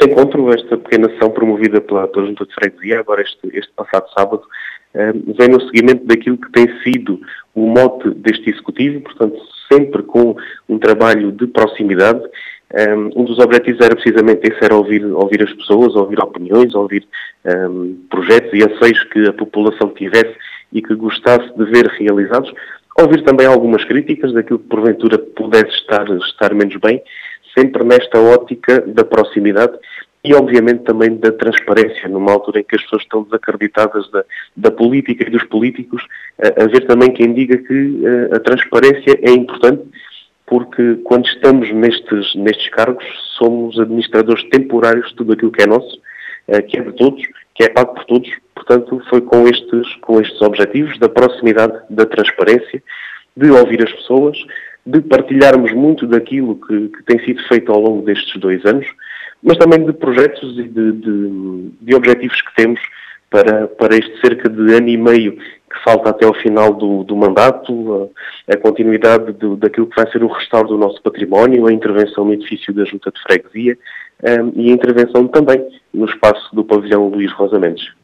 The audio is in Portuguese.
Este encontro, esta pequena ação promovida pela Junta de Freguesia, agora este passado sábado, vem no seguimento daquilo que tem sido o mote deste Executivo, portanto, sempre com um trabalho de proximidade. Um dos objetivos era precisamente esse, era ouvir as pessoas, ouvir opiniões, ouvir projetos e anseios que a população tivesse e que gostasse de ver realizados. Ouvir também algumas críticas daquilo que porventura pudesse estar menos bem, sempre nesta ótica da proximidade e, obviamente, também da transparência, numa altura em que as pessoas estão desacreditadas da política e dos políticos, haver também quem diga que a transparência é importante, porque quando estamos nestes cargos, somos administradores temporários de tudo aquilo que é nosso, que é de todos, que é pago por todos. Portanto, foi com estes objetivos da proximidade, da transparência, de ouvir as pessoas, de partilharmos muito daquilo que tem sido feito ao longo destes 2 anos, mas também de projetos e de objetivos que temos para este cerca de ano e meio que falta até ao final do mandato, a continuidade daquilo que vai ser o restauro do nosso património, a intervenção no edifício da Junta de Freguesia e a intervenção também no espaço do pavilhão Luís Rosa Mendes.